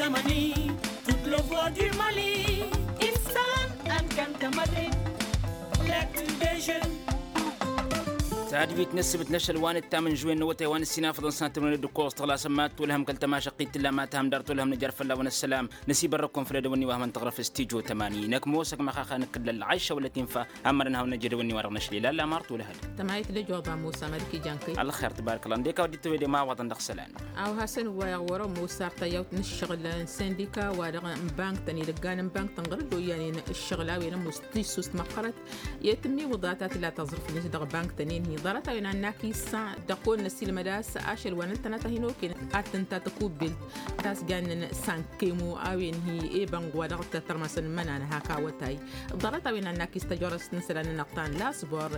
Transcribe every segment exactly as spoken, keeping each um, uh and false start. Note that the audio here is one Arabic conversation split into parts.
Tamani, toutes les voix du Mali, Issan and Kantamade, l'électrique des jeunes. تعدي تنسبت نشر وان التامن جوين نوتي وان السينا فضل سنتمن الدكوس طلا سمات ولهم كل تماشى قيت لما تهم دارت لهم نجار فلا ون السلام نسيب الركون فريد وني وهم تغرف استيجو ثمانين نك موسك ما خاخ كل العيشه ولا تنفع امرنا ونجر وني ورا نشلي لا لا مارت ولا هذا تمايت لجوض موسى ملكي جانكي الله خير تبارك الله ديك وديت ويدي ما وطن دخسلان او حسن ويغور موسى تيوت نشغل سنديكا ورا بنك تاني لقان بنك تنغرد يعني الشغلاوي مستيسوس مقرت يتمي وضعات لا تصرف نسدغ بنك تاني هي ضرت وين كيسا دقول نسيل مداس عشر ونلتنا تهينو كين أتنتا تكوبل تاس جان سانكيمو أوين هي إيه بانغوا دقت ترمسن منان هكا وتاي ضرت وين أنك استجارس نسلان نقطان لا صبر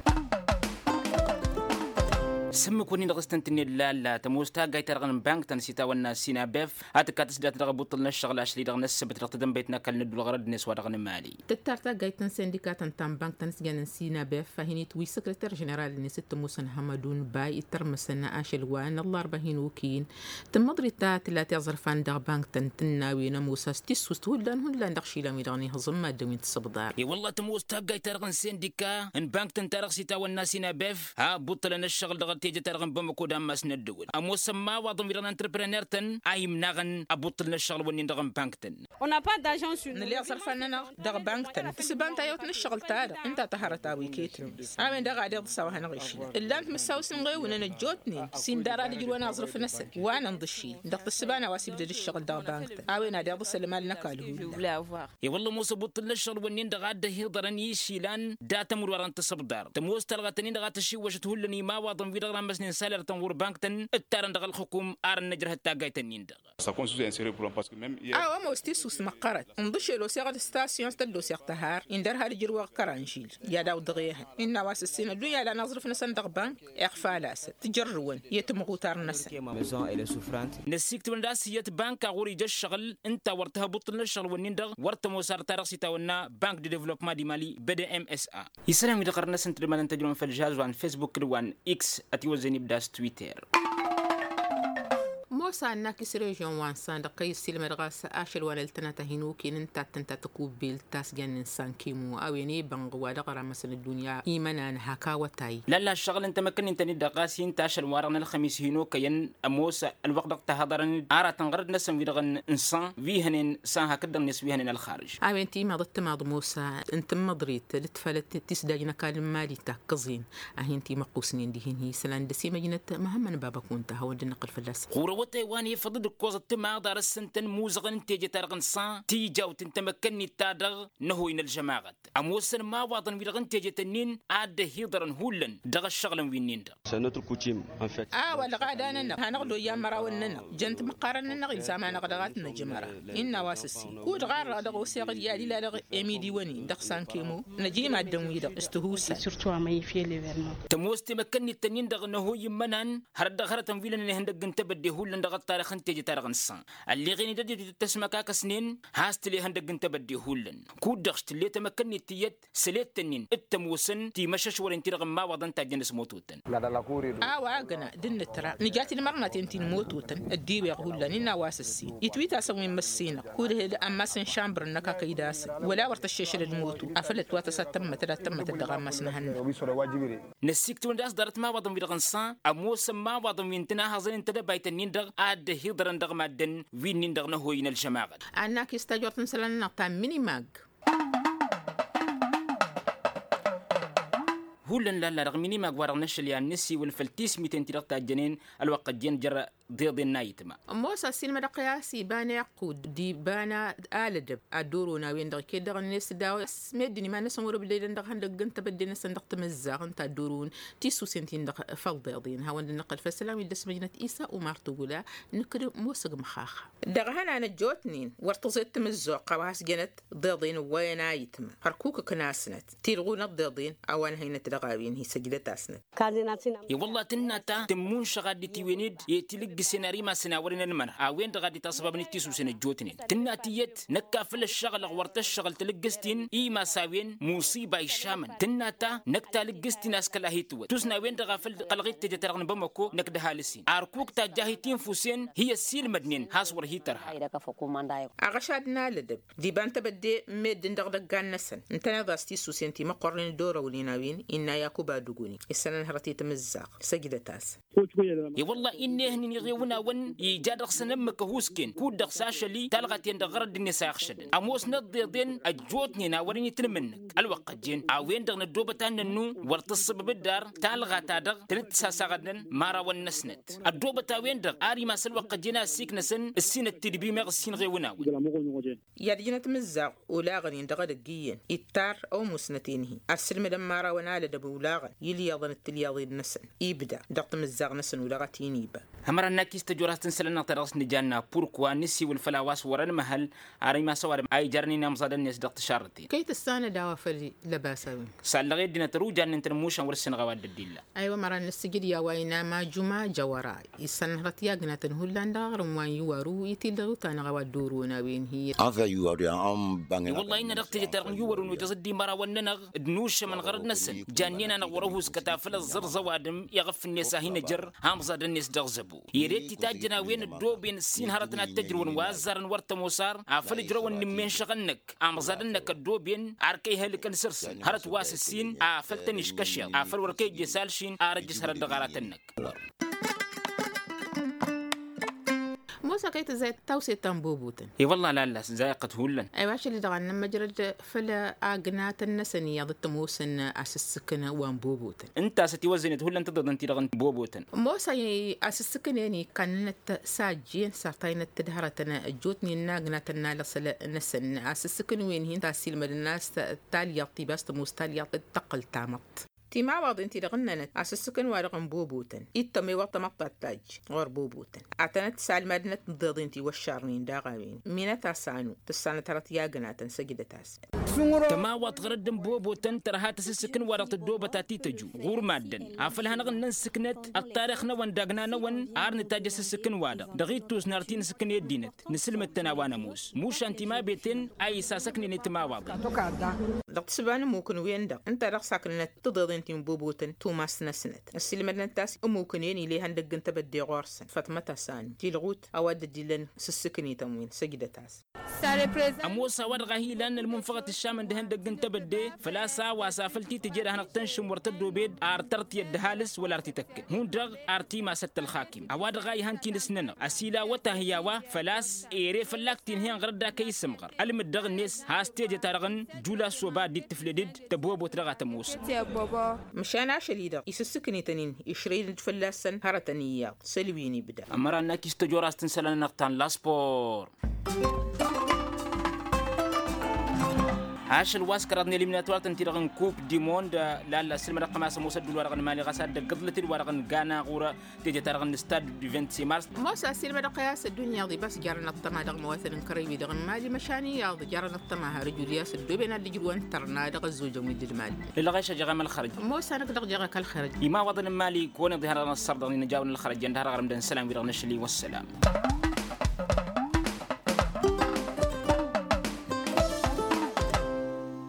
سمك وني نغستنتني لا لا تموستا جاي ترغن بانك تنسيتا والناس سينا بيف هات كاتس دات رغبط لنا الشغل اشلي دغ نسبت رقدم بيتنا كل ندو الغرض نسوا دغن مالي تتارتا جاي تن سنديكات تن بانك تنسجن سينا بيف فهني توي سكرتير جنرال نسيت موسن حمدون باي ترمسنا اشل وان الله ربهين وكين تمضري تا لا تزرفان دغ بانك تنتنا وين موسى ستيسوس ولان هلا دغشي لامي دغني هزم ما دوين تصبدار اي والله تموستا جاي ترغن سنديكا ان بانك تنترغ سيتا والناس سينا بيف ها بطل لنا الشغل دغ تيجي ترغن بمكو دام ما سندول امو سما واضم يران انتربرينور تن اي منغن ابطل الشغل وني دغن بانكتن اون با داجون سو نلي صرفنا دغ بانكتن تسبان تايوت الشغل تاع انت طهرت ابي كيترم امين دغ عادي تصاو هنا غيش الا انت مساوس نغي وانا جوتني سين دارا دي وانا اظرف نسل وانا نضشي دغ السبانه واسي بدا الشغل دغ بانكتن امين دغ ضسل مال نكالو لا فوار اي والله مو بطل الشغل وني دغ عاد هيضرن يشيلان داتا مر وران تصبدار تموس تلغتني دغ تشي وش تهلني ما واضم في دغ مسنين سالر تنور بانكتن التارن دغ الحكوم ارن نجر حتى جايتنين دغ ça constitue un sérieux problème parce que même hier اه ما استيسوس مقرت نضش لو سيغ ستاسيون تدو سيغ تهار اندر هاد جروا كرانشيل يا داو دغيها ان واس السنه الدنيا لا نظرف نسن دغ بانك اخفالاس تجرون يتم غوتار نس نسيك تبن داسيت بانك غوري جا الشغل انت ورتها بطل الشغل ونين دغ ورت موسار تارسي تاونا بانك دي ديفلوبمون دي مالي بي دي ام اس ا يسلم يدقرنا سنت لما ننتجون في الجهاز وعن فيسبوك وعن اكس اتيوزني بداس تويتر موسى ناكس ريجون وان صندقي السلم الغاس اشل ونلتنا تهينو كين انت تنتا تكوبيل تاس جن انسان كيمو او يني بنغوا دغرا مثلا الدنيا ايمانا هكا وتاي لا لا الشغل انت مكن انت ندقاسي انت اشل وارنا الخميس هينو كين موسى الوقت تهضرن ارا تنغرد نسم ويدغن انسان فيهن سان هكذا نسويهن الخارج او انت ما ضت ما موسى انت مضريت لتفلت تسداجنا كان مالي تاكزين اهنتي مقوسنين دي هي سلان دسي مجنه مهمن بابا كنت هو نقل فلاس واني فضل كوز التما دار السنتن موزغن تيجي ترغن صان تيجا وتنتمكني تادغ نهوين الجماعة اموسن ما واضن ويرغن تيجي تنين عاد هيضرن هولن دغ الشغل وينين دغ سنة الكوتيم ان فيت اه ولا غادانا هنغدو يا مراوننا جنت مقارننا غير زمان غدغاتنا جمره ان واسسي كود غار دغ وسيغ يا دي لا دغ اميدي وني دغ سان كيمو نجي ما دموي دغ استهوسا سورتو ما يفي ليفرمون تموس تمكني تنين دغ نهوي منن هرد غرتن فيلن هندق انت بدي هولن دغ التاريخ انت جي تارغ نسان اللي غيني ددي تسمى كاك سنين هاست لي هندق انت بدي هولن كود دغشت اللي تمكني تيت سليت تنين التموسن تي مشش ورين تيرغ ما وضن تا جنس موتوتن لا لا لا كوري اه واغنا دن ترى نجاتي المرنا تنتين موتوتن الديب يقولن ان واسسي يتويتا سوي مسينا كود هد اما سن شامبر نكا كيداس ولا ورت الشيشل الموتو افلت واتستم تلا تم تدغ مسنهن نسيك تون داس دارت ما وضن ويدغ نسان اموس ما وضن وينتنا هزن انت بايتنين دغ اد هيدرن دغ مادن وينين دغ نهوين الجماعة انك استجرت مثلا نقطه ميني ماج هولن لا لا رغميني ما قوار نشل يعني نسي والفلتيس ميتين تلقى الجنين الوقت جن جرى ضد النايتما موسى السينما قياسي بانا يقود دي بانا آلدب أدورونا وين دغ كده الناس داو سمدني ما نسمور بدي ندغ هندق انت بدي ناس ندغ تمزق انت دورون تيسو سنتين دغ فضيضين هاو ننقل فسلام يدس مدينة إيسا ومارتوغولا نكر موسق مخاخ دغ هنا انا جوتنين ورتزت تمزق قواس جنت ضيضين وين نايتما هركوك كناسنت تيرغون الضيضين او انا هنا تدغاوين هي سجلت اسنت يا والله تناتا تمون شغادتي وينيد يتلق دق سيناري ما سناورين المنع اوين غادي تصبب نتيسو سن جوتنين تناتيت نكافل الشغل غورت الشغل تلقستين اي ما ساوين مصيبه الشامن تناتا نكتا لقستين اسكلا هيتو تسنا وين غافل قلغيت تجترغن بمكو نكدها لسين اركوك تاجاهيتين فوسين هي السيل مدنين هاسور هيترها اغشادنا لدب دي بانت بدي ميد دغدغان نسن انت نضاستي سوسنتي ما قرن دوره وليناوين ان ياكوبا دغوني السنه هرتي تمزاق سجدتاس يا والله اني هني غيونا ون يجادق سنم كهوسكين كود دقساشلي تلغتين دغرد النساء خشدن اموس نضيدين اجوتني ناوريني تلمنك الوقت جين اوين دغن دوبتان نو ورتصب بالدار تلغى تادغ تلتسا سغدن مارا ونسنت الدوبتا وين دغ اري ما سل وقت جينا سيكنسن السين التدبي مغسين غيونا يا دينا تمزاق ولا غني دغدقيين يتار او مسنتينه السلم دمارا ونال دبولاغ يلي يظن التلياضي النسن يبدا دق مزاق نسن ولا غتيني با همر الناكيس تجورات تنسلنا ترغس نجانا بوركوا نسي والفلاواس ورن محل اري ما صور اي جرني نمزاد الناس دق شارتي كي تستانى دوافل لباساوي سال لغير دينا تروجا ان ترموشا ورسن غواد الديلا ايوا مرا نسجد يا وينا ما جمع جورا يسنهرت يا جنات هولندا رموان يورو يتيلو تانا غواد دورونا وين هي هذا يوري ام بان والله ان دق تجتر يورو وتصدي مرا وننا دنوش من غرد نسن جانينا نغوروس كتافل الزرزه وادم يغف الناس هنا جر همزاد الناس دغزبو يريت تاجنا وين الدوبين السين هرتنا تجرون وازرن ورت موسار افل جرون من شغنك امزادنك الدوبين اركي هلك السرس هرت واس السين افلتنيش كشيا افل وركي جسالشين ارجس هرد غاراتنك موسى كيت زي توسي تنبوبوتن اي والله لا لا زايقة هولن اي واش اللي دغنا مجرد فلا اغنات النسنيه ضد موسن اسسكنا وانبوبوتن انت ستوزنت هولن تضد انت دغن بوبوتن موسى اسسكن يعني كانت ساجين سارتين تدهرتنا جوتني ناغناتنا لصل نسن اسسكن وين هي تاسيل من الناس تالي طيباست موستالي تقل تامط تي ما بعض انتي دغننت اسسكن وارغن بوبوتن يتمي وقت مقطع التاج غور بوبوتن اعتنت سال مدنة ضد انتي والشارنين داغاوين مينا تاسانو تسانة ترت ياغناتن سجدتاس تما وات غردن بوبوتن ترها تسسكن ورغت الدوبة تاتي تجو غور مادن عفلها نغن سكنت التاريخ نوان داغنا نوان ارن تاج سسكن وادا دغيتوس نارتين سكن يدينت نسلم التناوانا موس موش انتي ما بيتن اي ساسكني نتما واضا دغت سبان موكن وين دغ انت رغ ساكنت تضد تيم بوبوتن توماس نسنت السلمة نتاس أموكن يعني ليها ندق انت بدي غورسن فاطمة تاسان دي الغوت أود ديلن سسكني تموين سجدة تاس أموسا ورغا هي لأن المنفقة الشام دهن دق انت بدي فلاسا واسافلتي تجيرها نقتنشم ورتدو بيد ارترت يدهالس ولا ارتتك هون دغ ارتي ما ست الخاكم أواد غاي هانكي نسننا أسيلا وتهياوا فلاس إيري فلاكتين هي غردا كي سمغر المدغ الناس هاستيجي تارغن جولا صوبا دي تفلدد تبوبو ترغا تموس مشان عشليدا يسسكني تنين يشريد فلاسن هرتنيا سلويني بدا أمرا ناكيس تجوراس تنسلنا نقطان لاسبور عاش الواسكر ادني اليميناتوار تنتيرغن كوب دي موند لا لا سلم رقم اسا موسد الورغن مالي غساد قضلت الورغن غانا غورا تيجي ترغن ستاد دو خمسة مارس موسى سلم رقياس الدنيا دي بس جارنا الطما دغ مواثن كريبي دغن مالي مشاني يا جارنا الطما رجولياس الدوبين اللي جروان ترنا دغ الزوج من المال للغيش جغم الخرج موسى نقدر جغا كالخرج ما وضن مالي كون ظهرنا الصرد نجاون الخرج عند هرغم دن سلام ويرغن الشلي والسلام